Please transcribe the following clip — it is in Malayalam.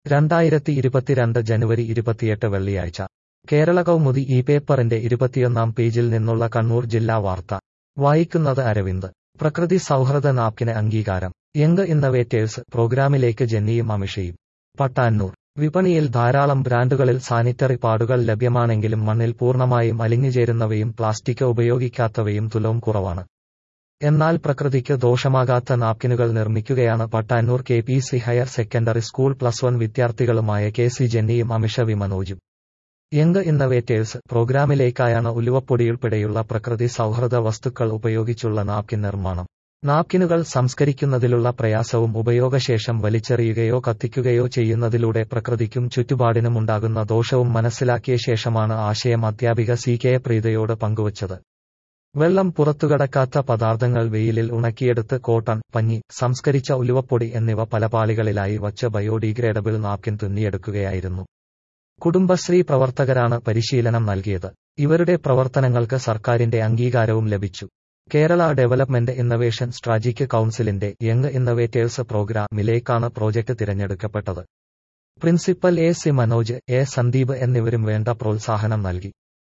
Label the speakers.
Speaker 1: 2022 ജനുവരി 28 വെള്ളിയാഴ്ച കേരള കൗമുദി ഈ പേപ്പറിന്റെ 21 പേജിൽ നിന്നുള്ള കണ്ണൂർ ജില്ലാ വാർത്ത വായിക്കുന്നത് അരവിന്ദ്. പ്രകൃതി സൗഹൃദ നാപ്കിന് അംഗീകാരം. യങ് ഇന്നവേറ്റേഴ്സ് പ്രോഗ്രാമിലേക്ക് ജെന്നിയും അമിഷയും. പട്ടാന്നൂർ. വിപണിയിൽ ധാരാളം ബ്രാൻഡുകളിൽ സാനിറ്ററി പാഡുകൾ ലഭ്യമാണെങ്കിലും മണ്ണിൽ പൂർണ്ണമായും അലിഞ്ഞുചേരുന്നവയും പ്ലാസ്റ്റിക് ഉപയോഗിക്കാത്തവയും തുലോം കുറവാണ്. എന്നാൽ പ്രകൃതിക്ക് ദോഷമാകാത്ത നാപ്കിനുകൾ നിർമ്മിക്കുകയാണ് Pattannur KPC higher secondary school +1 വിദ്യാർത്ഥികളുമായ KC ജെന്നിയും അമിഷ വി മനോജും. യങ് ഇന്നവേറ്റേഴ്സ് പ്രോഗ്രാമിലേക്കായാണ് ഉലുവപ്പൊടിയുൾപ്പെടെയുള്ള പ്രകൃതി സൗഹൃദ വസ്തുക്കൾ ഉപയോഗിച്ചുള്ള നാപ്കിൻ നിർമ്മാണം. നാപ്കിനുകൾ സംസ്കരിക്കുന്നതിലുള്ള പ്രയാസവും ഉപയോഗശേഷം വലിച്ചെറിയുകയോ കത്തിക്കുകയോ ചെയ്യുന്നതിലൂടെ പ്രകൃതിക്കും ചുറ്റുപാടിനുമുണ്ടാകുന്ന ദോഷവും മനസ്സിലാക്കിയ ശേഷമാണ് ആശയം അധ്യാപിക CK പ്രീതയോട് പങ്കുവച്ചത്. വെള്ളം പുറത്തുകടക്കാത്ത പദാർത്ഥങ്ങൾ വെയിലിൽ ഉണക്കിയെടുത്ത് കോട്ടൺ, പഞ്ഞി, സംസ്കരിച്ച ഉലുവപ്പൊടി എന്നിവ പല പാളികളിലായി വച്ച് ബയോഡീഗ്രേഡബിൾ നാപ്കിൻ തുന്നിയെടുക്കുകയായിരുന്നു. കുടുംബശ്രീ പ്രവർത്തകരാണ് പരിശീലനം നൽകിയത്. ഇവരുടെ പ്രവർത്തനങ്ങൾക്ക് സർക്കാരിന്റെ അംഗീകാരവും ലഭിച്ചു. കേരള ഡെവലപ്മെന്റ് ഇന്നവേഷൻ സ്ട്രാറ്റജിക് കൗൺസിലിന്റെ യങ് ഇന്നവേറ്റേഴ്സ് പ്രോഗ്രാമിലേക്കാണ് പ്രോജക്ട് തിരഞ്ഞെടുക്കപ്പെട്ടത്. Principal AC Manoj, A Sandeep എന്നിവരും വേണ്ട പ്രോത്സാഹനം നൽകി.